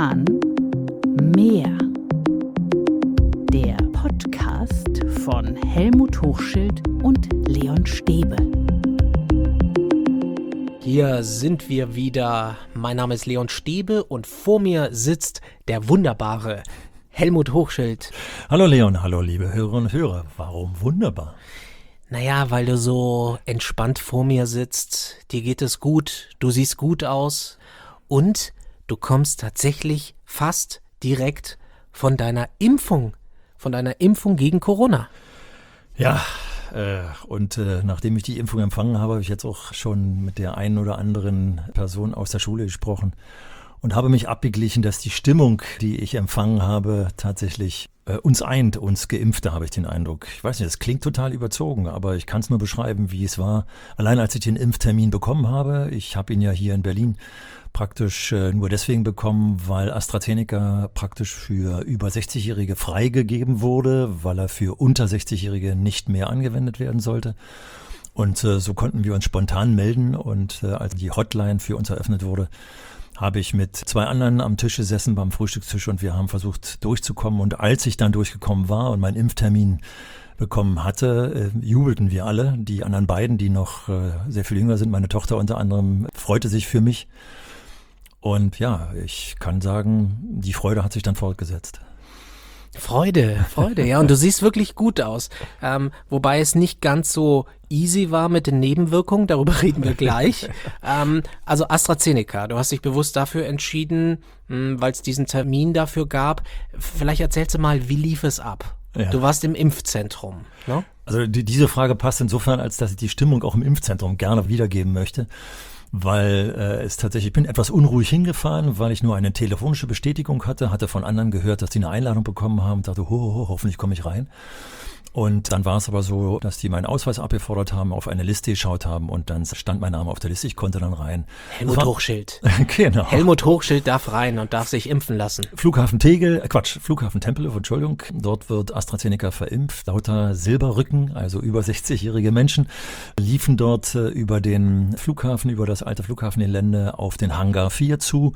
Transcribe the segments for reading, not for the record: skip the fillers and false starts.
Roman Mehr. Der Podcast von Helmut Hochschild und Leon Stäbe. Hier sind wir wieder. Mein Name ist Leon Stäbe und vor mir sitzt der wunderbare Helmut Hochschild. Hallo Leon, hallo liebe Hörerinnen und Hörer. Warum wunderbar? Naja, weil du so entspannt vor mir sitzt, dir geht es gut, du siehst gut aus und du kommst tatsächlich fast direkt von deiner Impfung gegen Corona. Ja, nachdem ich die Impfung empfangen habe, habe ich jetzt auch schon mit der einen oder anderen Person aus der Schule gesprochen und habe mich abgeglichen, dass die Stimmung, die ich empfangen habe, tatsächlich uns eint, uns Geimpfte, habe ich den Eindruck. Ich weiß nicht, das klingt total überzogen, aber ich kann es nur beschreiben, wie es war. Allein als ich den Impftermin bekommen habe, ich habe ihn ja hier in Berlin praktisch nur deswegen bekommen, weil AstraZeneca praktisch für über 60-Jährige freigegeben wurde, weil er für unter 60-Jährige nicht mehr angewendet werden sollte. Und so konnten wir uns spontan melden und als die Hotline für uns eröffnet wurde, habe ich mit 2 anderen am Tisch gesessen beim Frühstückstisch und wir haben versucht durchzukommen. Und als ich dann durchgekommen war und meinen Impftermin bekommen hatte, jubelten wir alle. Die anderen beiden, die noch sehr viel jünger sind, meine Tochter unter anderem, freute sich für mich. Und ja, ich kann sagen, die Freude hat sich dann fortgesetzt. Freude, ja, und du siehst wirklich gut aus. Wobei es nicht ganz so easy war mit den Nebenwirkungen, darüber reden wir gleich. Also AstraZeneca, du hast dich bewusst dafür entschieden, weil es diesen Termin dafür gab. Vielleicht erzählst du mal, wie lief es ab? Ja. Du warst im Impfzentrum, ne? Also diese Frage passt insofern, als dass ich die Stimmung auch im Impfzentrum gerne wiedergeben möchte. Weil ich bin etwas unruhig hingefahren, weil ich nur eine telefonische Bestätigung hatte von anderen gehört, dass die eine Einladung bekommen haben, dachte, hoffentlich komme ich rein. Und dann war es aber so, dass die meinen Ausweis abgefordert haben, auf eine Liste geschaut haben und dann stand mein Name auf der Liste, ich konnte dann rein. Helmut Hochschild. Genau. Helmut Hochschild darf rein und darf sich impfen lassen. Flughafen Tempelhof, Entschuldigung. Dort wird AstraZeneca verimpft. Lauter Silberrücken, also über 60-jährige Menschen, liefen dort über den Flughafen, über das alte Flughafengelände auf den Hangar 4 zu.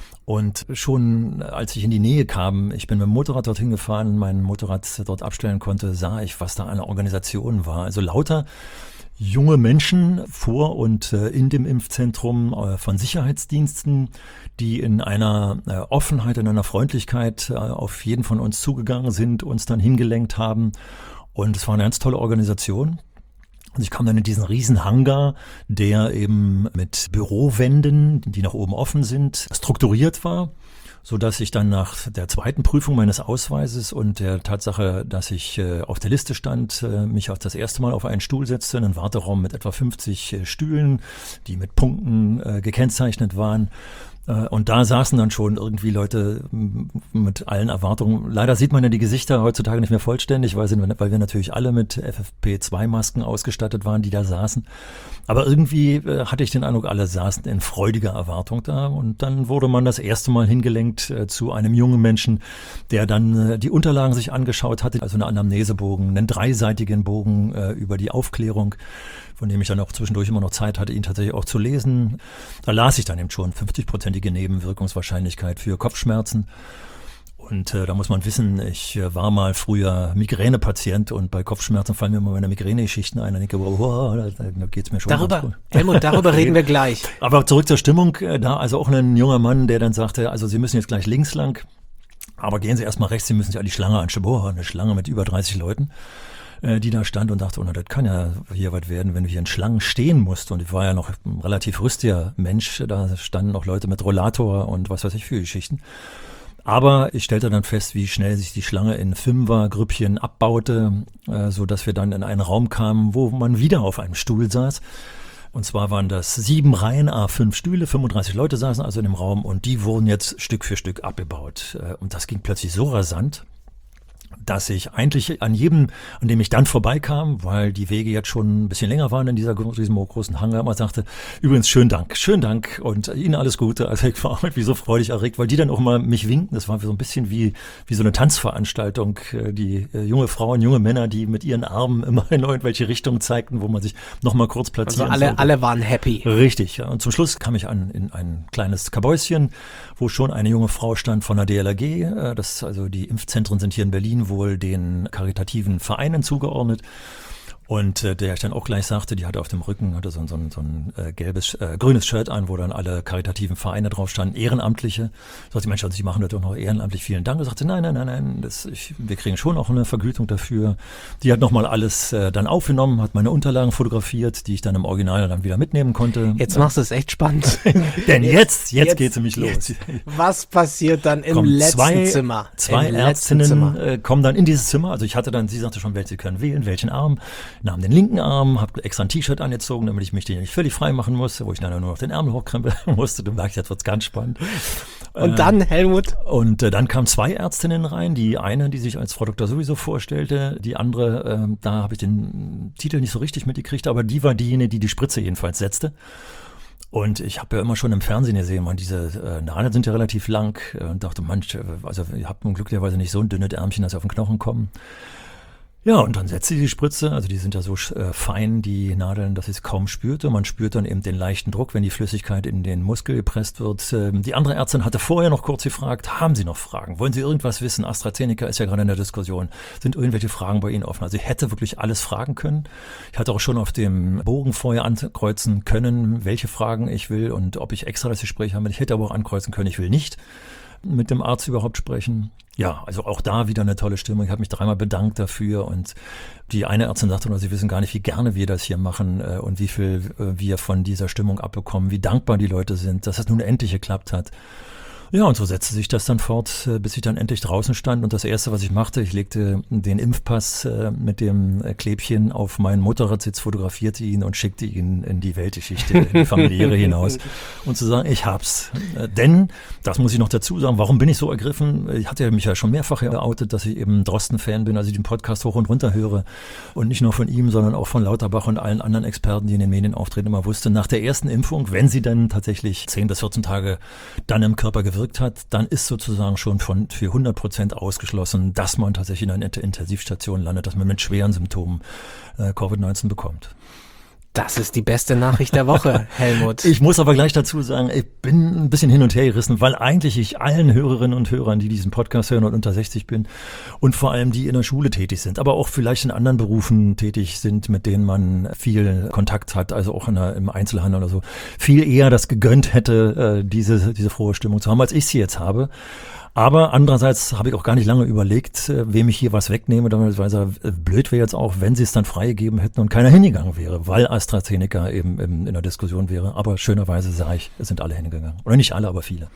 Und schon als ich in die Nähe kam, ich bin mit dem Motorrad dorthin gefahren, mein Motorrad dort abstellen konnte, sah ich, was da eine Organisation war. Also lauter junge Menschen vor und in dem Impfzentrum von Sicherheitsdiensten, die in einer Offenheit, in einer Freundlichkeit auf jeden von uns zugegangen sind, uns dann hingelenkt haben. Und es war eine ganz tolle Organisation. Und ich kam dann in diesen riesen Hangar, der eben mit Bürowänden, die nach oben offen sind, strukturiert war, sodass ich dann nach der zweiten Prüfung meines Ausweises und der Tatsache, dass ich auf der Liste stand, mich auch das erste Mal auf einen Stuhl setzte, in einen Warteraum mit etwa 50 Stühlen, die mit Punkten gekennzeichnet waren. Und da saßen dann schon irgendwie Leute mit allen Erwartungen. Leider sieht man ja die Gesichter heutzutage nicht mehr vollständig, weil wir natürlich alle mit FFP2-Masken ausgestattet waren, die da saßen. Aber irgendwie hatte ich den Eindruck, alle saßen in freudiger Erwartung da. Und dann wurde man das erste Mal hingelenkt zu einem jungen Menschen, der dann die Unterlagen sich angeschaut hatte, also einen Anamnesebogen, einen 3-seitigen Bogen über die Aufklärung, von dem ich dann auch zwischendurch immer noch Zeit hatte, ihn tatsächlich auch zu lesen. Da las ich dann eben schon 50-prozentige Nebenwirkungswahrscheinlichkeit für Kopfschmerzen. Und da muss man wissen, ich war mal früher Migränepatient und bei Kopfschmerzen fallen mir immer meine Migränegeschichten ein. Dann denke ich, da geht's mir schon ganz gut. Helmut, darüber reden wir gleich. Aber zurück zur Stimmung. Da also auch ein junger Mann, der dann sagte, also Sie müssen jetzt gleich links lang, aber gehen Sie erstmal rechts, Sie müssen sich an die Schlange anschauen. Eine Schlange mit über 30 Leuten, die da stand und dachte, das kann ja hier was werden, wenn du hier in Schlangen stehen musst. Und ich war ja noch ein relativ rüstiger Mensch, da standen noch Leute mit Rollator und was weiß ich für Geschichten. Aber ich stellte dann fest, wie schnell sich die Schlange in Fünfergrüppchen abbaute, so dass wir dann in einen Raum kamen, wo man wieder auf einem Stuhl saß. Und zwar waren das 7 Reihen, 5 Stühle, 35 Leute saßen also in dem Raum und die wurden jetzt Stück für Stück abgebaut. Und das ging plötzlich so rasant, dass ich eigentlich an dem ich dann vorbeikam, weil die Wege jetzt schon ein bisschen länger waren in diesem großen Hangar, immer sagte, übrigens schönen Dank und Ihnen alles Gute. Also ich war irgendwie so freudig erregt, weil die dann auch mal mich winken. Das war so ein bisschen wie so eine Tanzveranstaltung. Die junge Frauen, junge Männer, die mit ihren Armen immer in irgendwelche Richtungen zeigten, wo man sich noch mal kurz platzieren Also alle waren happy. Richtig, ja. Und zum Schluss kam ich in ein kleines Kabäuschen, wo schon eine junge Frau stand von der DLRG. Also die Impfzentren sind hier in Berlin wohl den karitativen Vereinen zugeordnet. Und der ich dann auch gleich sagte, die hatte auf dem Rücken so ein grünes Shirt an, wo dann alle karitativen Vereine drauf standen, Ehrenamtliche. Ich sagte, Mensch, Sie machen das doch noch ehrenamtlich, vielen Dank. Ich sagte, nein, wir kriegen schon auch eine Vergütung dafür. Die hat nochmal alles dann aufgenommen, hat meine Unterlagen fotografiert, die ich dann im Original dann wieder mitnehmen konnte. Jetzt machst du es echt spannend. Denn jetzt geht's nämlich los. Was passiert dann im letzten Zimmer? Zwei Ärztinnen kommen dann in dieses Zimmer. Also ich hatte dann, sie sagte schon, Sie können wählen, welchen Arm. Nahm den linken Arm, habe extra ein T-Shirt angezogen, damit ich mich den nicht völlig frei machen musste, wo ich dann nur noch den Ärmel hochkrempeln musste. Du merkst, jetzt wird's ganz spannend. Und dann, Helmut? Und dann kamen 2 Ärztinnen rein. Die eine, die sich als Frau Doktor sowieso vorstellte, die andere, da habe ich den Titel nicht so richtig mitgekriegt, aber die war diejenige, die die Spritze jedenfalls setzte. Und ich habe ja immer schon im Fernsehen gesehen, diese Nadeln sind ja relativ lang und dachte, Mensch, also ihr habt nun glücklicherweise nicht so ein dünnes Ärmchen, dass sie auf den Knochen kommen. Ja, und dann setzte sie die Spritze, also die sind ja so fein, die Nadeln, dass ich es kaum spürte. Man spürt dann eben den leichten Druck, wenn die Flüssigkeit in den Muskel gepresst wird. Die andere Ärztin hatte vorher noch kurz gefragt, haben Sie noch Fragen? Wollen Sie irgendwas wissen? AstraZeneca ist ja gerade in der Diskussion. Sind irgendwelche Fragen bei Ihnen offen? Also ich hätte wirklich alles fragen können. Ich hatte auch schon auf dem Bogen vorher ankreuzen können, welche Fragen ich will und ob ich extra das Gespräch habe. Ich hätte aber auch ankreuzen können, ich will nicht mit dem Arzt überhaupt sprechen. Ja, also auch da wieder eine tolle Stimmung. Ich habe mich 3-mal bedankt dafür und die eine Ärztin sagte nur, sie wissen gar nicht, wie gerne wir das hier machen und wie viel wir von dieser Stimmung abbekommen, wie dankbar die Leute sind, dass es nun endlich geklappt hat. Ja, und so setzte sich das dann fort, bis ich dann endlich draußen stand. Und das Erste, was ich machte, ich legte den Impfpass mit dem Klebchen auf meinen Motorradsitz, fotografierte ihn und schickte ihn in die Weltgeschichte, in die Familiäre hinaus. Und zu sagen, ich hab's. Denn, das muss ich noch dazu sagen, warum bin ich so ergriffen? Ich hatte mich ja schon mehrfach geoutet, dass ich eben Drosten-Fan bin, also ich den Podcast hoch und runter höre. Und nicht nur von ihm, sondern auch von Lauterbach und allen anderen Experten, die in den Medien auftreten, immer wusste, nach der ersten Impfung, wenn sie dann tatsächlich 10 bis 14 Tage dann im Körper gewirkt hat, dann ist sozusagen schon für 100% ausgeschlossen, dass man tatsächlich in einer Intensivstation landet, dass man mit schweren Symptomen Covid-19 bekommt. Das ist die beste Nachricht der Woche, Helmut. Ich muss aber gleich dazu sagen, ich bin ein bisschen hin und her gerissen, weil eigentlich ich allen Hörerinnen und Hörern, die diesen Podcast hören und unter 60 bin und vor allem die in der Schule tätig sind, aber auch vielleicht in anderen Berufen tätig sind, mit denen man viel Kontakt hat, also auch im Einzelhandel oder so, viel eher das gegönnt hätte, diese frohe Stimmung zu haben, als ich sie jetzt habe. Aber andererseits habe ich auch gar nicht lange überlegt, wem ich hier was wegnehme, weil blöd wäre jetzt auch, wenn sie es dann freigegeben hätten und keiner hingegangen wäre, weil AstraZeneca eben in der Diskussion wäre. Aber schönerweise sah ich, es sind alle hingegangen. Oder nicht alle, aber viele.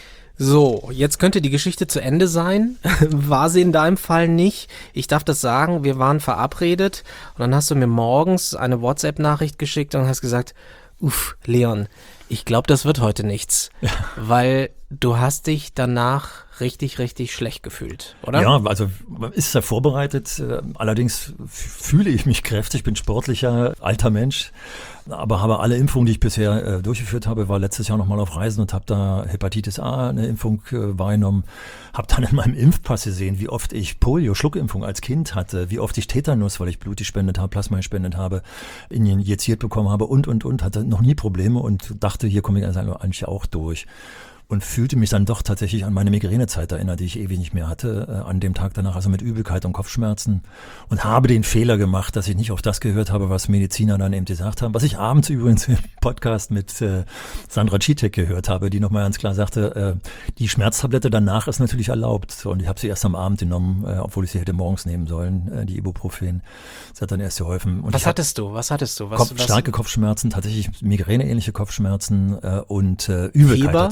So, jetzt könnte die Geschichte zu Ende sein. War sie in deinem Fall nicht. Ich darf das sagen, wir waren verabredet und dann hast du mir morgens eine WhatsApp-Nachricht geschickt und hast gesagt, Leon, ich glaube, das wird heute nichts, weil du hast dich danach richtig, richtig schlecht gefühlt, oder? Ja, also ist ja vorbereitet. Allerdings fühle ich mich kräftig, bin sportlicher, alter Mensch, aber habe alle Impfungen, die ich bisher durchgeführt habe, war letztes Jahr nochmal auf Reisen und habe da Hepatitis A, eine Impfung wahrgenommen, habe dann in meinem Impfpass gesehen, wie oft ich Polio, Schluckimpfung als Kind hatte, wie oft ich Tetanus, weil ich Blut gespendet habe, Plasma gespendet habe, injiziert bekommen habe und, hatte noch nie Probleme und dachte, hier komme ich eigentlich auch durch. Und fühlte mich dann doch tatsächlich an meine Migränezeit erinnert, die ich ewig nicht mehr hatte, an dem Tag danach, also mit Übelkeit und Kopfschmerzen. Und habe den Fehler gemacht, dass ich nicht auf das gehört habe, was Mediziner dann eben gesagt haben, was ich abends übrigens im Podcast mit Sandra Citek gehört habe, die nochmal ganz klar sagte, die Schmerztablette danach ist natürlich erlaubt. Und ich habe sie erst am Abend genommen, obwohl ich sie hätte morgens nehmen sollen, die Ibuprofen. Das hat dann erst geholfen. Und Was hattest du? Starke Kopfschmerzen, tatsächlich Migräne-ähnliche Kopfschmerzen und Übelkeit dazu.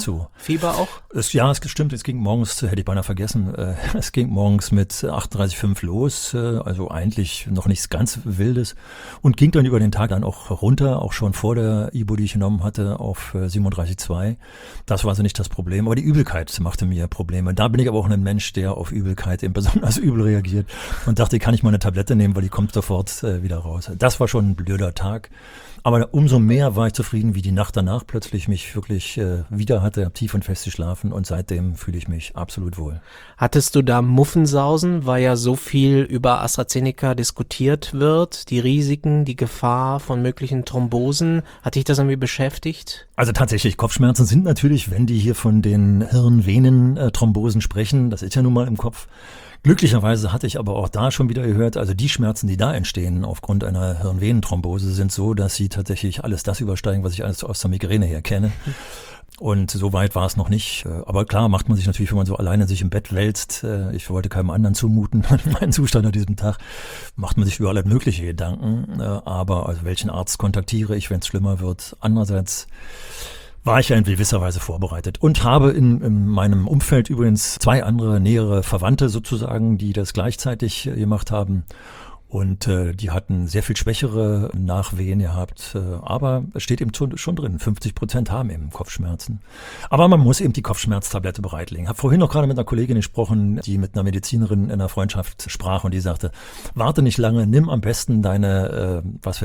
Fieber auch? Es stimmt, es ging morgens, hätte ich beinahe vergessen, es ging morgens mit 38,5 los, also eigentlich noch nichts ganz Wildes und ging dann über den Tag dann auch runter, auch schon vor der Ibu, die ich genommen hatte, auf 37,2. Das war also nicht das Problem, aber die Übelkeit machte mir Probleme. Da bin ich aber auch ein Mensch, der auf Übelkeit eben besonders übel reagiert und dachte, kann ich mal eine Tablette nehmen, weil die kommt sofort wieder raus. Das war schon ein blöder Tag. Aber umso mehr war ich zufrieden, wie die Nacht danach plötzlich mich wirklich wieder hatte, habe tief und fest geschlafen und seitdem fühle ich mich absolut wohl. Hattest du da Muffensausen, weil ja so viel über AstraZeneca diskutiert wird, die Risiken, die Gefahr von möglichen Thrombosen? Hat dich das irgendwie beschäftigt? Also tatsächlich, Kopfschmerzen sind natürlich, wenn die hier von den Hirn-Venen-Thrombosen sprechen, das ist ja nun mal im Kopf. Glücklicherweise hatte ich aber auch da schon wieder gehört, also die Schmerzen, die da entstehen aufgrund einer Hirnvenenthrombose, sind so, dass sie tatsächlich alles das übersteigen, was ich alles aus der Migräne her kenne. Und so weit war es noch nicht. Aber klar macht man sich natürlich, wenn man so alleine sich im Bett wälzt, ich wollte keinem anderen zumuten, meinen Zustand an diesem Tag, macht man sich über alle mögliche Gedanken. Aber also welchen Arzt kontaktiere ich, wenn es schlimmer wird? Andererseits war ich ja in gewisser Weise vorbereitet und habe in meinem Umfeld übrigens 2 andere nähere Verwandte sozusagen, die das gleichzeitig gemacht haben. Und die hatten sehr viel schwächere Nachwehen gehabt, aber es steht eben schon drin, 50% haben eben Kopfschmerzen. Aber man muss eben die Kopfschmerztablette bereitlegen. Ich habe vorhin noch gerade mit einer Kollegin gesprochen, die mit einer Medizinerin in einer Freundschaft sprach und die sagte, warte nicht lange, nimm am besten deine,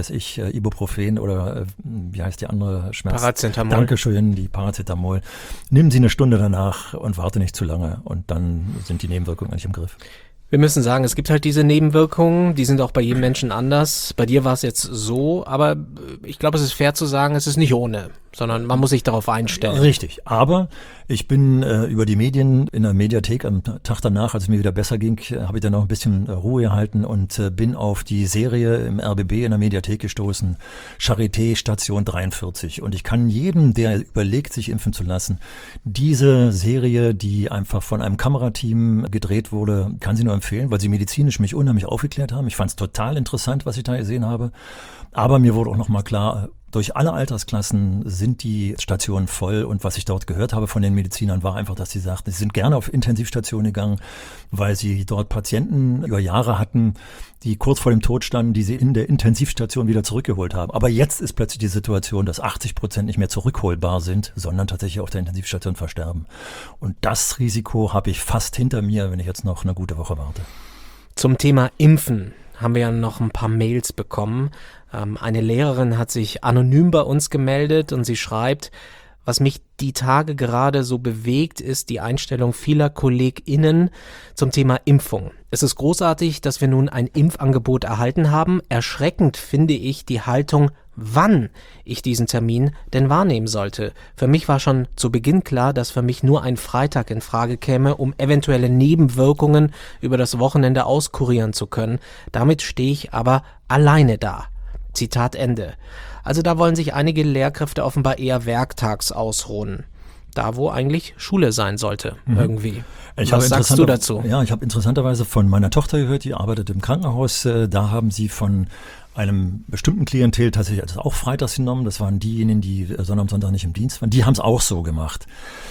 Ibuprofen oder wie heißt die andere Schmerz? Paracetamol. Dankeschön, die Paracetamol. Nimm sie eine Stunde danach und warte nicht zu lange und dann sind die Nebenwirkungen eigentlich im Griff. Wir müssen sagen, es gibt halt diese Nebenwirkungen, die sind auch bei jedem Menschen anders. Bei dir war es jetzt so, aber ich glaube, es ist fair zu sagen, es ist nicht ohne, sondern man muss sich darauf einstellen. Richtig, aber ich bin über die Medien in der Mediathek am Tag danach, als es mir wieder besser ging, habe ich dann auch ein bisschen Ruhe gehalten und bin auf die Serie im RBB in der Mediathek gestoßen, Charité Station 43. Und ich kann jedem, der überlegt, sich impfen zu lassen, diese Serie, die einfach von einem Kamerateam gedreht wurde, kann sie nur empfehlen, weil sie medizinisch mich unheimlich aufgeklärt haben. Ich fand es total interessant, was ich da gesehen habe. Aber mir wurde auch nochmal klar, durch alle Altersklassen sind die Stationen voll und was ich dort gehört habe von den Medizinern war einfach, dass sie sagten, sie sind gerne auf Intensivstationen gegangen, weil sie dort Patienten über Jahre hatten, die kurz vor dem Tod standen, die sie in der Intensivstation wieder zurückgeholt haben. Aber jetzt ist plötzlich die Situation, dass 80% nicht mehr zurückholbar sind, sondern tatsächlich auf der Intensivstation versterben. Und das Risiko habe ich fast hinter mir, wenn ich jetzt noch eine gute Woche warte. Zum Thema Impfen haben wir ja noch ein paar Mails bekommen. Eine Lehrerin hat sich anonym bei uns gemeldet und sie schreibt, was mich die Tage gerade so bewegt, ist die Einstellung vieler KollegInnen zum Thema Impfung. Es ist großartig, dass wir nun ein Impfangebot erhalten haben. Erschreckend finde ich die Haltung, wann ich diesen Termin denn wahrnehmen sollte. Für mich war schon zu Beginn klar, dass für mich nur ein Freitag in Frage käme, um eventuelle Nebenwirkungen über das Wochenende auskurieren zu können. Damit stehe ich aber alleine da. Zitat Ende. Also da wollen sich einige Lehrkräfte offenbar eher werktags ausruhen. Da, wo eigentlich Schule sein sollte, irgendwie. Was sagst du dazu? Ja, ich habe interessanterweise von meiner Tochter gehört, die arbeitet im Krankenhaus. Da haben sie von einem bestimmten Klientel tatsächlich also auch freitags genommen. Das waren diejenigen, die Sonntag, Sonntag nicht im Dienst waren. Die haben es auch so gemacht.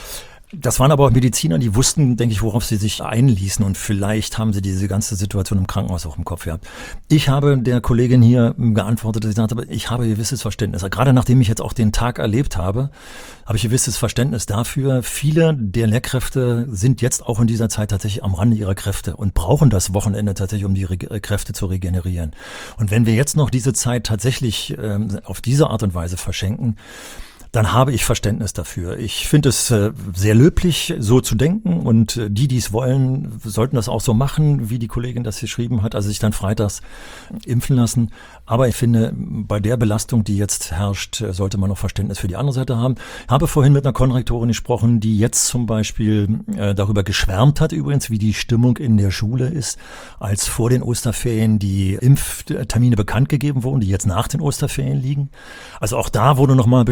Das waren aber auch Mediziner, die wussten, denke ich, worauf sie sich einließen und vielleicht haben sie diese ganze Situation im Krankenhaus auch im Kopf gehabt. Ich habe der Kollegin hier geantwortet, dass ich sagte, ich habe gewisses Verständnis. Gerade nachdem ich jetzt auch den Tag erlebt habe, habe ich gewisses Verständnis dafür. Viele der Lehrkräfte sind jetzt auch in dieser Zeit tatsächlich am Rande ihrer Kräfte und brauchen das Wochenende tatsächlich, um die Kräfte zu regenerieren. Und wenn wir jetzt noch diese Zeit tatsächlich auf diese Art und Weise verschenken, dann habe ich Verständnis dafür. Ich finde es sehr löblich, so zu denken und die es wollen, sollten das auch so machen, wie die Kollegin das geschrieben hat, also sich dann freitags impfen lassen. Aber ich finde, bei der Belastung, die jetzt herrscht, sollte man noch Verständnis für die andere Seite haben. Ich habe vorhin mit einer Konrektorin gesprochen, die jetzt zum Beispiel darüber geschwärmt hat, übrigens, wie die Stimmung in der Schule ist, als vor den Osterferien die Impftermine bekannt gegeben wurden, die jetzt nach den Osterferien liegen. Also auch da wurde nochmal bestätigt,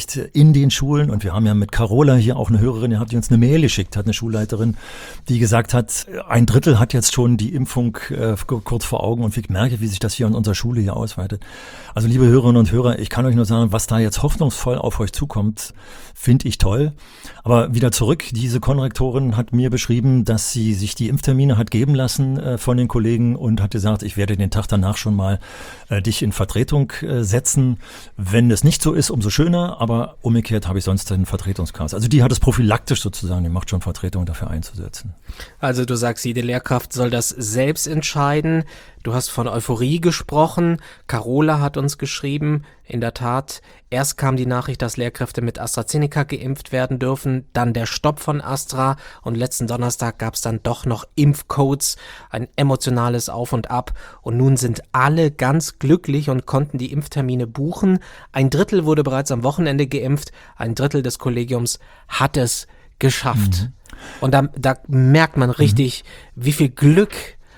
beschäftigt in den Schulen. Und wir haben ja mit Carola hier auch eine Hörerin gehabt, die uns eine Mail geschickt hat, eine Schulleiterin, die gesagt hat, 1/3 hat jetzt schon die Impfung kurz vor Augen und ich merke, wie sich das hier in unserer Schule hier ausweitet. Also liebe Hörerinnen und Hörer, ich kann euch nur sagen, was da jetzt hoffnungsvoll auf euch zukommt, finde ich toll. Aber wieder zurück, diese Konrektorin hat mir beschrieben, dass sie sich die Impftermine hat geben lassen von den Kollegen und hat gesagt, ich werde den Tag danach schon mal dich in Vertretung setzen. Wenn es nicht so ist, umso schöner, aber umgekehrt habe ich sonst einen Vertretungskreis. Also die hat es prophylaktisch sozusagen, die macht schon Vertretung dafür einzusetzen. Also du sagst, jede Lehrkraft soll das selbst entscheiden. Du hast von Euphorie gesprochen. Carola hat uns geschrieben, in der Tat, erst kam die Nachricht, dass Lehrkräfte mit AstraZeneca geimpft werden dürfen, dann der Stopp von Astra und letzten Donnerstag gab es dann doch noch Impfcodes, ein emotionales Auf und Ab und nun sind alle ganz glücklich und konnten die Impftermine buchen. 1/3 wurde bereits am Wochenende geimpft, 1/3 des Kollegiums hat es geschafft. Und da merkt man richtig, wie viel Glück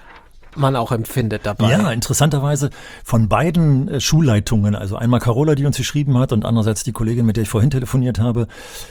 man auch empfindet dabei. Ja, interessanterweise von beiden Schulleitungen, also einmal Carola, die uns geschrieben hat und andererseits die Kollegin, mit der ich vorhin telefoniert habe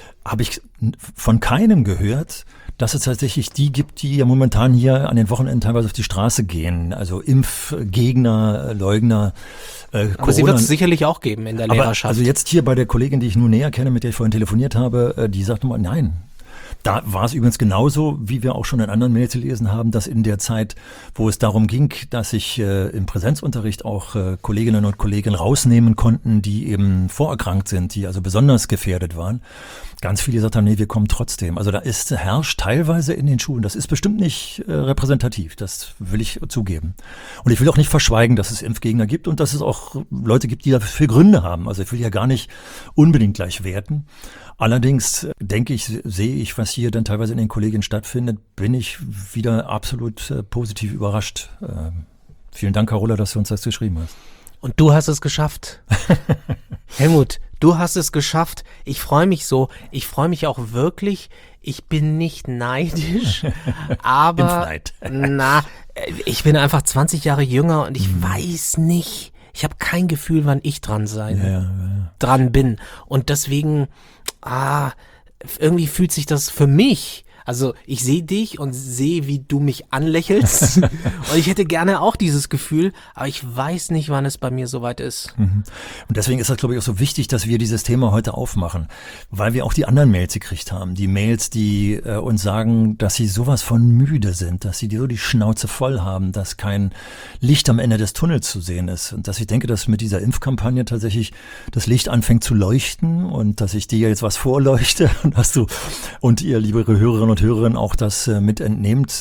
ich von keinem gehört, dass es tatsächlich die gibt, die ja momentan hier an den Wochenenden teilweise auf die Straße gehen, also Impfgegner, Leugner. Aber sie wird es sicherlich auch geben in der Lehrerschaft. Also jetzt hier bei der Kollegin, die ich nun näher kenne, mit der ich vorhin telefoniert habe, die sagt mal, nein. Da war es übrigens genauso, wie wir auch schon in anderen Mails gelesen haben, dass in der Zeit, wo es darum ging, dass sich im Präsenzunterricht auch Kolleginnen und Kollegen rausnehmen konnten, die eben vorerkrankt sind, die also besonders gefährdet waren, ganz viele gesagt haben, nee, wir kommen trotzdem. Also da herrscht teilweise in den Schulen, das ist bestimmt nicht repräsentativ, das will ich zugeben. Und ich will auch nicht verschweigen, dass es Impfgegner gibt und dass es auch Leute gibt, die dafür Gründe haben. Also ich will ja gar nicht unbedingt gleich werten. Allerdings denke ich, sehe ich, was hier dann teilweise in den Kollegien stattfindet, bin ich wieder absolut positiv überrascht. Vielen Dank, Carola, dass du uns das geschrieben hast. Und du hast es geschafft. Helmut, du hast es geschafft. Ich freue mich so. Ich freue mich auch wirklich. Ich bin nicht neidisch, aber ich bin einfach 20 Jahre jünger und ich weiß nicht. Ich habe kein Gefühl, wann ich dran bin. Und deswegen, irgendwie fühlt sich das für mich, also ich sehe dich und sehe, wie du mich anlächelst und ich hätte gerne auch dieses Gefühl, aber ich weiß nicht, wann es bei mir soweit ist. Und deswegen ist das, glaube ich, auch so wichtig, dass wir dieses Thema heute aufmachen, weil wir auch die anderen Mails gekriegt haben. Die Mails, die uns sagen, dass sie sowas von müde sind, dass sie so die Schnauze voll haben, dass kein Licht am Ende des Tunnels zu sehen ist. Und dass ich denke, dass mit dieser Impfkampagne tatsächlich das Licht anfängt zu leuchten und dass ich dir jetzt was vorleuchte und dass du und ihr, liebe Hörerinnen und Hörer, auch das mit entnehmt.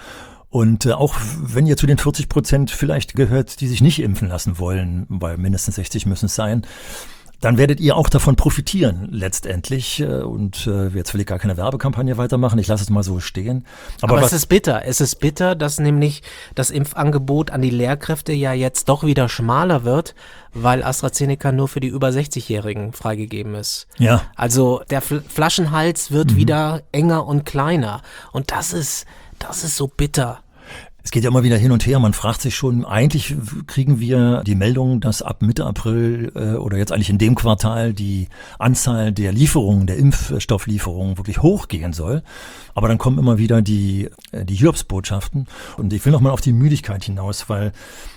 Und auch wenn ihr zu den 40% vielleicht gehört, die sich nicht impfen lassen wollen, weil mindestens 60 müssen es sein, dann werdet ihr auch davon profitieren letztendlich. Und jetzt will ich gar keine Werbekampagne weitermachen, ich lasse es mal so stehen. Aber es ist bitter. Es ist bitter, dass nämlich das Impfangebot an die Lehrkräfte ja jetzt doch wieder schmaler wird, weil AstraZeneca nur für die über 60-Jährigen freigegeben ist. Ja. Also der Flaschenhals wird wieder enger und kleiner. Und das ist so bitter. Es geht ja immer wieder hin und her. Man fragt sich schon, eigentlich kriegen wir die Meldung, dass ab Mitte April oder jetzt eigentlich in dem Quartal die Anzahl der Lieferungen, der Impfstofflieferungen wirklich hochgehen soll. Aber dann kommen immer wieder die Hiobsbotschaften. Und ich will nochmal auf die Müdigkeit hinaus, weil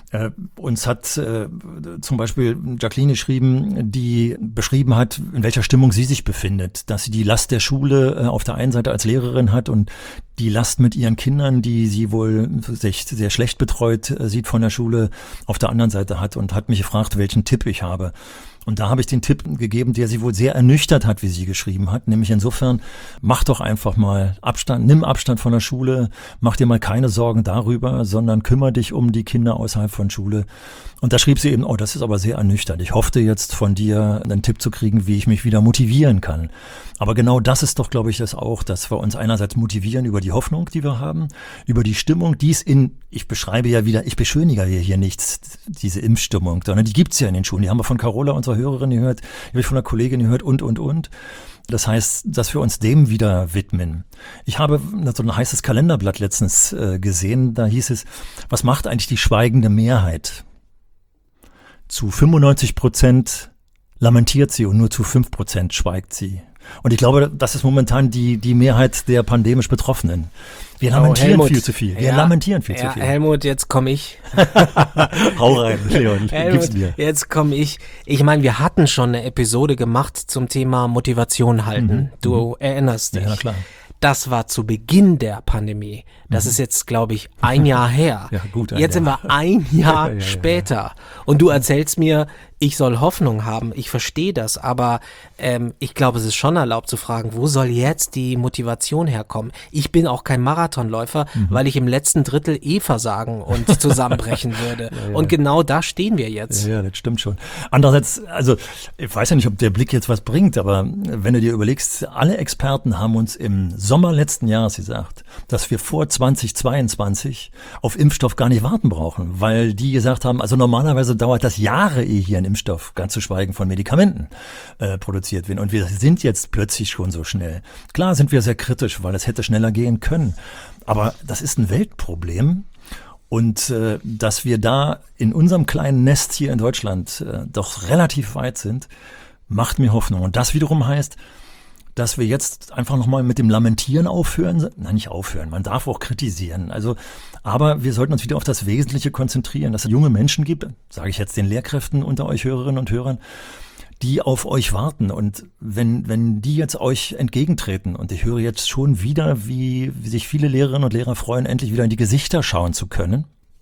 uns hat zum Beispiel Jacqueline geschrieben, die beschrieben hat, in welcher Stimmung sie sich befindet, dass sie die Last der Schule auf der einen Seite als Lehrerin hat und die Last mit ihren Kindern, die sie wohl sich sehr schlecht betreut sieht von der Schule, auf der anderen Seite hat und hat mich gefragt, welchen Tipp ich habe. Und da habe ich den Tipp gegeben, der sie wohl sehr ernüchtert hat, wie sie geschrieben hat. Nämlich insofern, mach doch einfach mal Abstand, nimm Abstand von der Schule, mach dir mal keine Sorgen darüber, sondern kümmere dich um die Kinder außerhalb von Schule. Und da schrieb sie eben, das ist aber sehr ernüchternd. Ich hoffte jetzt von dir einen Tipp zu kriegen, wie ich mich wieder motivieren kann. Aber genau das ist doch, glaube ich, das auch, dass wir uns einerseits motivieren über die Hoffnung, die wir haben, über die Stimmung, die es ich beschreibe ja wieder, ich beschönige hier nichts, diese Impfstimmung, sondern die gibt's ja in den Schulen. Die haben wir von Carola, unserer Hörerin, gehört, die habe ich von einer Kollegin gehört und. Das heißt, dass wir uns dem wieder widmen. Ich habe so ein heißes Kalenderblatt letztens gesehen, da hieß es, was macht eigentlich die schweigende Mehrheit? Zu 95% lamentiert sie und nur zu 5% schweigt sie. Und ich glaube, das ist momentan die Mehrheit der pandemisch Betroffenen. Wir lamentieren viel zu viel. Wir lamentieren viel zu viel. Helmut, jetzt komme ich. Hau rein, Leon. Helmut, jetzt komme ich. Ich meine, wir hatten schon eine Episode gemacht zum Thema Motivation halten. Du erinnerst dich. Ja, klar. Das war zu Beginn der Pandemie. Das ist jetzt, glaube ich, ein Jahr her. Ja, gut. Jetzt sind wir ein Jahr später. Und du erzählst mir, ich soll Hoffnung haben. Ich verstehe das, aber ich glaube, es ist schon erlaubt zu fragen, wo soll jetzt die Motivation herkommen? Ich bin auch kein Marathonläufer, weil ich im letzten Drittel versagen und zusammenbrechen würde. Und genau da stehen wir jetzt. Ja, das stimmt schon. Andererseits, also ich weiß ja nicht, ob der Blick jetzt was bringt, aber wenn du dir überlegst, alle Experten haben uns im Sommer letzten Jahres gesagt, dass wir vor 2022 auf Impfstoff gar nicht warten brauchen, weil die gesagt haben, also normalerweise dauert das Jahre, ehe hier ein Impfstoff, ganz zu schweigen von Medikamenten, produziert wird. Und wir sind jetzt plötzlich schon so schnell. Klar sind wir sehr kritisch, weil es hätte schneller gehen können. Aber das ist ein Weltproblem. Und dass wir da in unserem kleinen Nest hier in Deutschland doch relativ weit sind, macht mir Hoffnung. Und das wiederum heißt, dass wir jetzt einfach nochmal mit dem Lamentieren aufhören. Nein, nicht aufhören, man darf auch kritisieren. Also, aber wir sollten uns wieder auf das Wesentliche konzentrieren, dass es junge Menschen gibt, sage ich jetzt den Lehrkräften unter euch Hörerinnen und Hörern, die auf euch warten. Und wenn die jetzt euch entgegentreten, und ich höre jetzt schon wieder, wie sich viele Lehrerinnen und Lehrer freuen, endlich wieder in die Gesichter schauen zu können,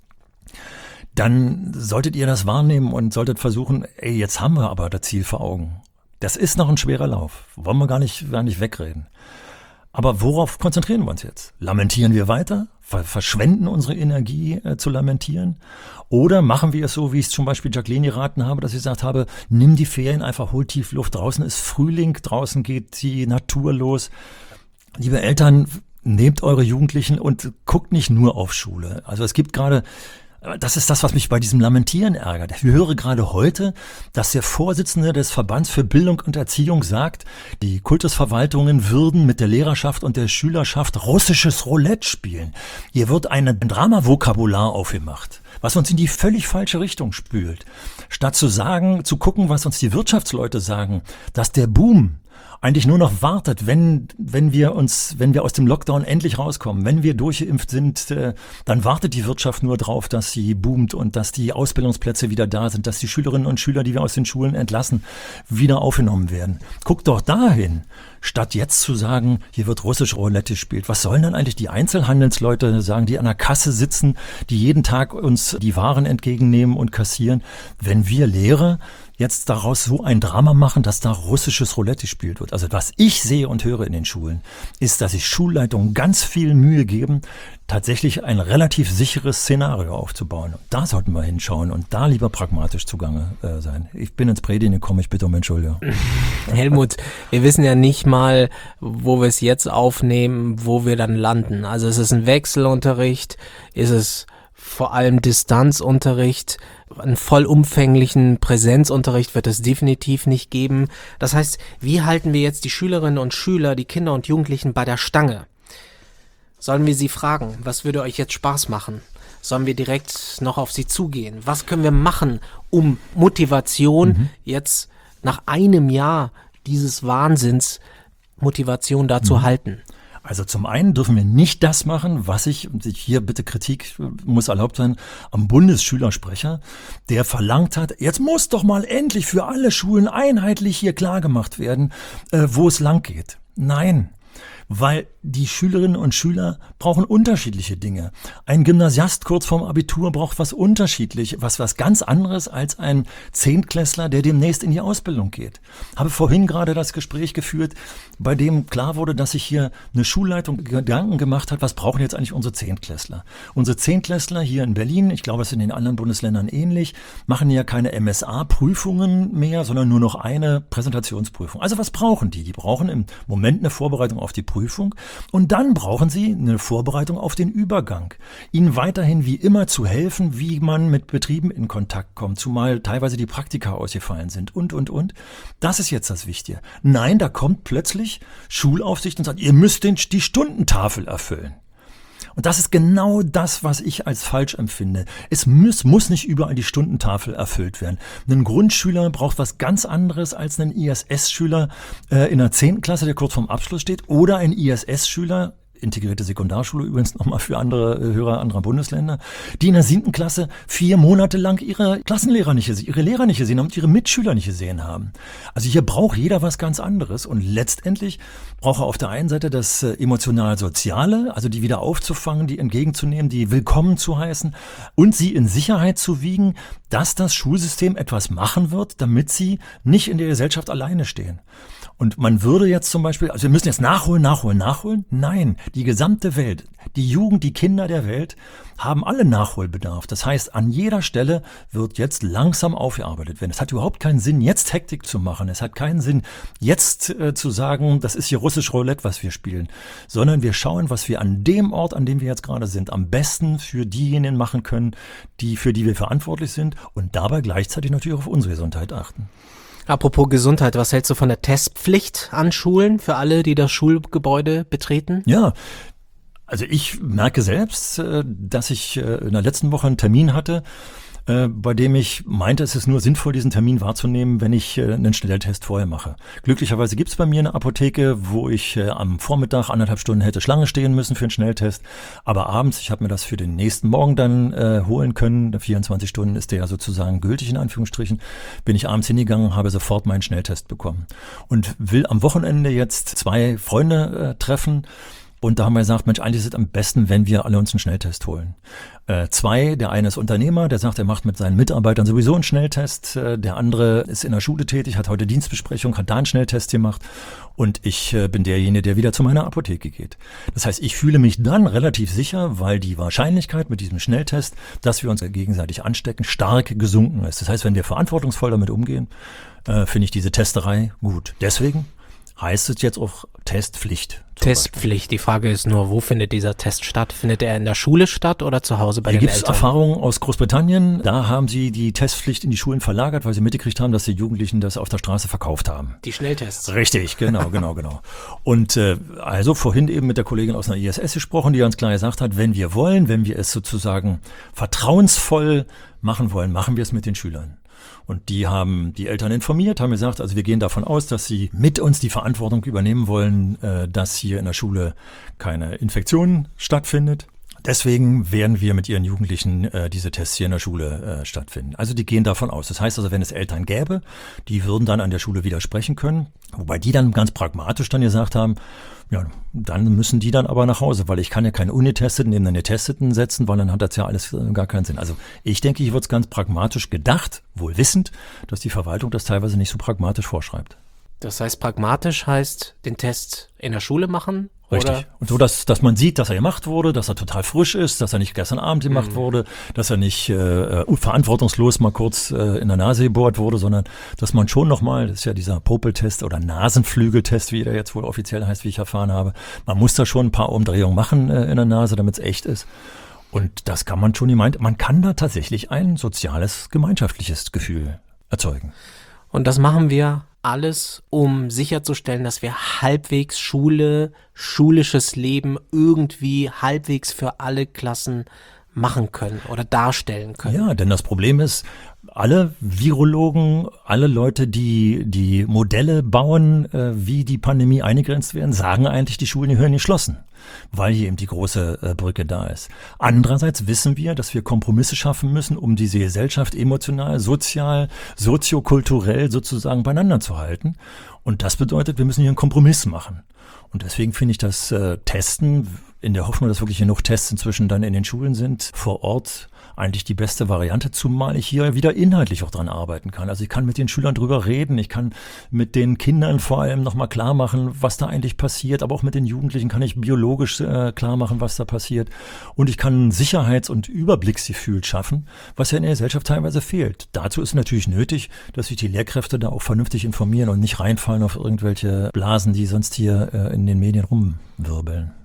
dann solltet ihr das wahrnehmen und solltet versuchen, jetzt haben wir aber das Ziel vor Augen. Das ist noch ein schwerer Lauf. Wollen wir gar nicht wegreden. Aber worauf konzentrieren wir uns jetzt? Lamentieren wir weiter? Verschwenden unsere Energie zu lamentieren? Oder machen wir es so, wie ich es zum Beispiel Jacqueline geraten habe, dass ich gesagt habe, nimm die Ferien einfach, hol tief Luft. Draußen ist Frühling, draußen geht die Natur los. Liebe Eltern, nehmt eure Jugendlichen und guckt nicht nur auf Schule. Also es gibt gerade... Das ist das, was mich bei diesem Lamentieren ärgert. Ich höre gerade heute, dass der Vorsitzende des Verbands für Bildung und Erziehung sagt, die Kultusverwaltungen würden mit der Lehrerschaft und der Schülerschaft russisches Roulette spielen. Hier wird ein Dramavokabular aufgemacht, was uns in die völlig falsche Richtung spült. Statt zu gucken, was uns die Wirtschaftsleute sagen, dass der Boom eigentlich nur noch wartet, wenn wir aus dem Lockdown endlich rauskommen, wenn wir durchgeimpft sind, dann wartet die Wirtschaft nur drauf, dass sie boomt und dass die Ausbildungsplätze wieder da sind, dass die Schülerinnen und Schüler, die wir aus den Schulen entlassen, wieder aufgenommen werden. Guckt doch dahin, statt jetzt zu sagen, hier wird russisch Roulette gespielt. Was sollen dann eigentlich die Einzelhandelsleute sagen, die an der Kasse sitzen, die jeden Tag uns die Waren entgegennehmen und kassieren, wenn wir Lehrer jetzt daraus so ein Drama machen, dass da russisches Roulette gespielt wird. Also was ich sehe und höre in den Schulen, ist, dass sich Schulleitungen ganz viel Mühe geben, tatsächlich ein relativ sicheres Szenario aufzubauen. Da sollten wir hinschauen und da lieber pragmatisch zugange sein. Ich bin ins Predigen gekommen, ich bitte um Entschuldigung. Helmut, wir wissen ja nicht mal, wo wir es jetzt aufnehmen, wo wir dann landen. Also ist es ein Wechselunterricht, ist es vor allem Distanzunterricht, einen vollumfänglichen Präsenzunterricht wird es definitiv nicht geben. Das heißt, wie halten wir jetzt die Schülerinnen und Schüler, die Kinder und Jugendlichen bei der Stange? Sollen wir sie fragen, was würde euch jetzt Spaß machen? Sollen wir direkt noch auf sie zugehen? Was können wir machen, um Motivation jetzt nach einem Jahr dieses Wahnsinns Motivation da zu halten? Also zum einen dürfen wir nicht das machen, was hier bitte Kritik muss erlaubt sein, am Bundesschülersprecher, der verlangt hat, jetzt muss doch mal endlich für alle Schulen einheitlich hier klargemacht werden, wo es lang geht. Nein, weil die Schülerinnen und Schüler brauchen unterschiedliche Dinge. Ein Gymnasiast kurz vorm Abitur braucht was ganz anderes als ein Zehntklässler, der demnächst in die Ausbildung geht. Habe vorhin gerade das Gespräch geführt, bei dem klar wurde, dass sich hier eine Schulleitung Gedanken gemacht hat, was brauchen jetzt eigentlich unsere Zehntklässler? Unsere Zehntklässler hier in Berlin, ich glaube, es ist in den anderen Bundesländern ähnlich, machen ja keine MSA-Prüfungen mehr, sondern nur noch eine Präsentationsprüfung. Also was brauchen die? Die brauchen im Moment eine Vorbereitung auf die Prüfung. Und dann brauchen sie eine Vorbereitung auf den Übergang. Ihnen weiterhin wie immer zu helfen, wie man mit Betrieben in Kontakt kommt, zumal teilweise die Praktika ausgefallen sind und. Das ist jetzt das Wichtige. Nein, da kommt plötzlich Schulaufsicht und sagt, ihr müsst die Stundentafel erfüllen. Und das ist genau das, was ich als falsch empfinde. Es muss nicht überall die Stundentafel erfüllt werden. Ein Grundschüler braucht was ganz anderes als ein ISS-Schüler in der 10. Klasse, der kurz vorm Abschluss steht, oder ein ISS-Schüler, integrierte Sekundarschule übrigens nochmal für andere Hörer anderer Bundesländer, die in der 7. Klasse 4 Monate lang ihre Klassenlehrer nicht gesehen, ihre Lehrer nicht gesehen haben und ihre Mitschüler nicht gesehen haben. Also hier braucht jeder was ganz anderes und letztendlich braucht er auf der einen Seite das emotional-soziale, also die wieder aufzufangen, die entgegenzunehmen, die willkommen zu heißen und sie in Sicherheit zu wiegen, dass das Schulsystem etwas machen wird, damit sie nicht in der Gesellschaft alleine stehen. Und man würde jetzt zum Beispiel, also wir müssen jetzt nachholen. Nein, die gesamte Welt, die Jugend, die Kinder der Welt haben alle Nachholbedarf. Das heißt, an jeder Stelle wird jetzt langsam aufgearbeitet werden. Es hat überhaupt keinen Sinn, jetzt Hektik zu machen. Es hat keinen Sinn, jetzt zu sagen, das ist hier russisch Roulette, was wir spielen. Sondern wir schauen, was wir an dem Ort, an dem wir jetzt gerade sind, am besten für diejenigen machen können, für die wir verantwortlich sind und dabei gleichzeitig natürlich auf unsere Gesundheit achten. Apropos Gesundheit, was hältst du von der Testpflicht an Schulen für alle, die das Schulgebäude betreten? Ja, also ich merke selbst, dass ich in der letzten Woche einen Termin hatte, bei dem ich meinte, es ist nur sinnvoll, diesen Termin wahrzunehmen, wenn ich einen Schnelltest vorher mache. Glücklicherweise gibt es bei mir eine Apotheke, wo ich am Vormittag 1,5 Stunden hätte Schlange stehen müssen für einen Schnelltest. Aber abends, ich habe mir das für den nächsten Morgen dann holen können, 24 Stunden ist der ja sozusagen gültig in Anführungsstrichen, bin ich abends hingegangen, habe sofort meinen Schnelltest bekommen. Und will am Wochenende jetzt 2 Freunde treffen. Und da haben wir gesagt, Mensch, eigentlich ist es am besten, wenn wir alle uns einen Schnelltest holen. 2, der eine ist Unternehmer, der sagt, er macht mit seinen Mitarbeitern sowieso einen Schnelltest. Der andere ist in der Schule tätig, hat heute Dienstbesprechung, hat da einen Schnelltest gemacht. Und ich bin derjenige, der wieder zu meiner Apotheke geht. Das heißt, ich fühle mich dann relativ sicher, weil die Wahrscheinlichkeit mit diesem Schnelltest, dass wir uns gegenseitig anstecken, stark gesunken ist. Das heißt, wenn wir verantwortungsvoll damit umgehen, finde ich diese Testerei gut. Deswegen heißt es jetzt auch Testpflicht. Testpflicht. Die Frage ist nur, wo findet dieser Test statt? Findet er in der Schule statt oder zu Hause bei den Eltern? Hier gibt es Erfahrungen aus Großbritannien. Da haben sie die Testpflicht in die Schulen verlagert, weil sie mitgekriegt haben, dass die Jugendlichen das auf der Straße verkauft haben. Die Schnelltests. Richtig, genau. Und also vorhin eben mit der Kollegin aus einer ISS gesprochen, die ganz klar gesagt hat, wenn wir es sozusagen vertrauensvoll machen wollen, machen wir es mit den Schülern. Und die haben die Eltern informiert, haben gesagt, also wir gehen davon aus, dass sie mit uns die Verantwortung übernehmen wollen, dass hier in der Schule keine Infektion stattfindet. Deswegen werden wir mit ihren Jugendlichen diese Tests hier in der Schule stattfinden. Also die gehen davon aus. Das heißt also, wenn es Eltern gäbe, die würden dann an der Schule widersprechen können. Wobei die dann ganz pragmatisch dann gesagt haben, ja, dann müssen die dann aber nach Hause, weil ich kann ja keinen Ungetesteten neben einen Getesteten setzen, weil dann hat das ja alles gar keinen Sinn. Also ich denke, hier wird es ganz pragmatisch gedacht, wohl wissend, dass die Verwaltung das teilweise nicht so pragmatisch vorschreibt. Das heißt, pragmatisch heißt, den Test in der Schule machen? Richtig. Oder? Und so, dass man sieht, dass er gemacht wurde, dass er total frisch ist, dass er nicht gestern Abend gemacht wurde, dass er nicht verantwortungslos mal kurz in der Nase gebohrt wurde, sondern dass man schon nochmal, das ist ja dieser Popeltest oder Nasenflügeltest, wie der jetzt wohl offiziell heißt, wie ich erfahren habe, man muss da schon ein paar Umdrehungen machen in der Nase, damit es echt ist. Und das kann man schon, man kann da tatsächlich ein soziales, gemeinschaftliches Gefühl erzeugen. Und das machen wir alles, um sicherzustellen, dass wir halbwegs schulisches Leben irgendwie halbwegs für alle Klassen machen können oder darstellen können. Ja, denn das Problem ist, alle Virologen, alle Leute, die Modelle bauen, wie die Pandemie eingegrenzt werden, sagen eigentlich, die Schulen gehören geschlossen, weil hier eben die große Brücke da ist. Andererseits wissen wir, dass wir Kompromisse schaffen müssen, um diese Gesellschaft emotional, sozial, soziokulturell sozusagen beieinander zu halten. Und das bedeutet, wir müssen hier einen Kompromiss machen. Und deswegen finde ich das Testen, in der Hoffnung, dass wirklich genug Tests inzwischen dann in den Schulen sind, vor Ort eigentlich die beste Variante, zumal ich hier wieder inhaltlich auch dran arbeiten kann. Also ich kann mit den Schülern drüber reden, ich kann mit den Kindern vor allem nochmal klar machen, was da eigentlich passiert, aber auch mit den Jugendlichen kann ich biologisch klar machen, was da passiert. Und ich kann ein Sicherheits- und Überblicksgefühl schaffen, was ja in der Gesellschaft teilweise fehlt. Dazu ist natürlich nötig, dass sich die Lehrkräfte da auch vernünftig informieren und nicht reinfallen auf irgendwelche Blasen, die sonst hier in den Medien rumwirbeln.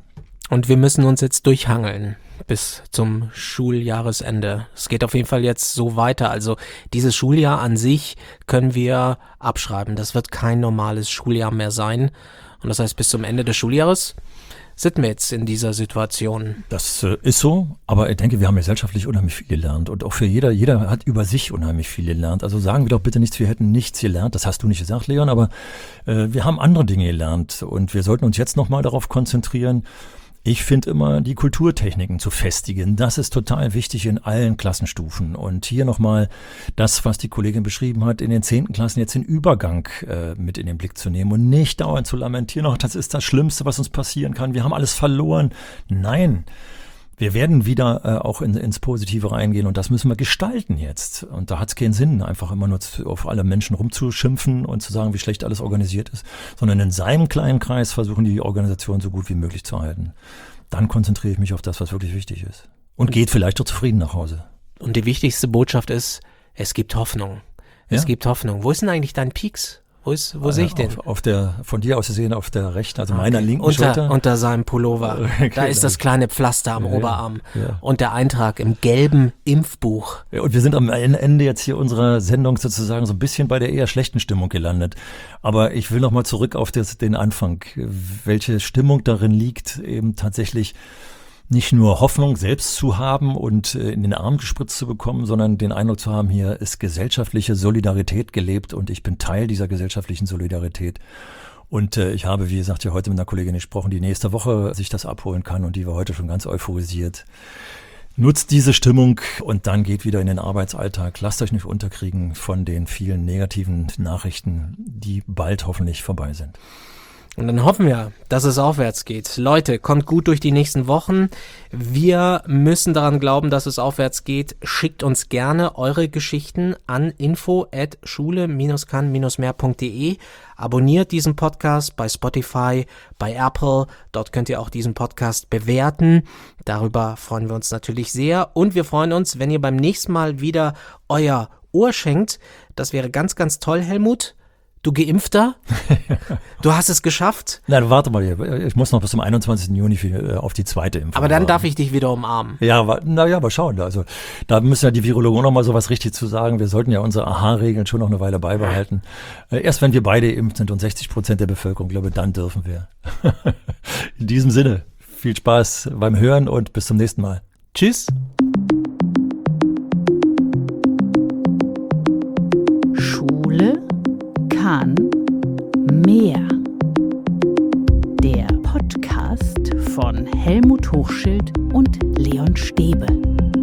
Und wir müssen uns jetzt durchhangeln bis zum Schuljahresende. Es geht auf jeden Fall jetzt so weiter. Also dieses Schuljahr an sich können wir abschreiben. Das wird kein normales Schuljahr mehr sein. Und das heißt, bis zum Ende des Schuljahres sind wir jetzt in dieser Situation. Das ist so, aber ich denke, wir haben gesellschaftlich unheimlich viel gelernt und auch für jeder hat über sich unheimlich viel gelernt. Also sagen wir doch bitte nichts, wir hätten nichts gelernt. Das hast du nicht gesagt, Leon, aber wir haben andere Dinge gelernt und wir sollten uns jetzt nochmal darauf konzentrieren. Ich finde immer, die Kulturtechniken zu festigen, das ist total wichtig in allen Klassenstufen. Und hier nochmal das, was die Kollegin beschrieben hat, in den 10. Klassen jetzt den Übergang mit in den Blick zu nehmen und nicht dauernd zu lamentieren, ach, das ist das Schlimmste, was uns passieren kann, wir haben alles verloren. Nein, wir werden wieder auch ins Positive reingehen und das müssen wir gestalten jetzt. Und da hat es keinen Sinn, einfach immer nur auf alle Menschen rumzuschimpfen und zu sagen, wie schlecht alles organisiert ist, sondern in seinem kleinen Kreis versuchen, die Organisation so gut wie möglich zu halten. Dann konzentriere ich mich auf das, was wirklich wichtig ist. Und geht vielleicht auch zufrieden nach Hause. Und die wichtigste Botschaft ist, es gibt Hoffnung. Es gibt Hoffnung. Wo ist denn eigentlich dein Peaks? Wo sehe ich den? Von dir aus gesehen auf der rechten, also meiner linken Schulter. Unter seinem Pullover. Da ist das kleine Pflaster am Oberarm. Ja. Und der Eintrag im gelben Impfbuch. Ja, und wir sind am Ende jetzt hier unserer Sendung sozusagen so ein bisschen bei der eher schlechten Stimmung gelandet. Aber ich will nochmal zurück auf den Anfang. Welche Stimmung darin liegt, eben tatsächlich nicht nur Hoffnung selbst zu haben und in den Arm gespritzt zu bekommen, sondern den Eindruck zu haben, hier ist gesellschaftliche Solidarität gelebt und ich bin Teil dieser gesellschaftlichen Solidarität. Und ich habe, wie gesagt, ja heute mit einer Kollegin gesprochen, die nächste Woche sich das abholen kann und die war heute schon ganz euphorisiert. Nutzt diese Stimmung und dann geht wieder in den Arbeitsalltag. Lasst euch nicht unterkriegen von den vielen negativen Nachrichten, die bald hoffentlich vorbei sind. Und dann hoffen wir, dass es aufwärts geht. Leute, kommt gut durch die nächsten Wochen. Wir müssen daran glauben, dass es aufwärts geht. Schickt uns gerne eure Geschichten an info@schule-kann-mehr.de. Abonniert diesen Podcast bei Spotify, bei Apple. Dort könnt ihr auch diesen Podcast bewerten. Darüber freuen wir uns natürlich sehr. Und wir freuen uns, wenn ihr beim nächsten Mal wieder euer Ohr schenkt. Das wäre ganz, ganz toll, Helmut. Du Geimpfter? Du hast es geschafft? Nein, warte mal, ich muss noch bis zum 21. Juni auf die zweite Impfung. Aber dann darf ich dich wieder umarmen. Ja, aber schauen. Also da müssen ja die Virologen auch noch mal sowas richtig zu sagen. Wir sollten ja unsere Aha-Regeln schon noch eine Weile beibehalten. Erst wenn wir beide geimpft sind und 60% der Bevölkerung, glaube ich, dann dürfen wir. In diesem Sinne, viel Spaß beim Hören und bis zum nächsten Mal. Tschüss. Schule kann mehr. Der Podcast von Helmut Hochschild und Leon Stäbe.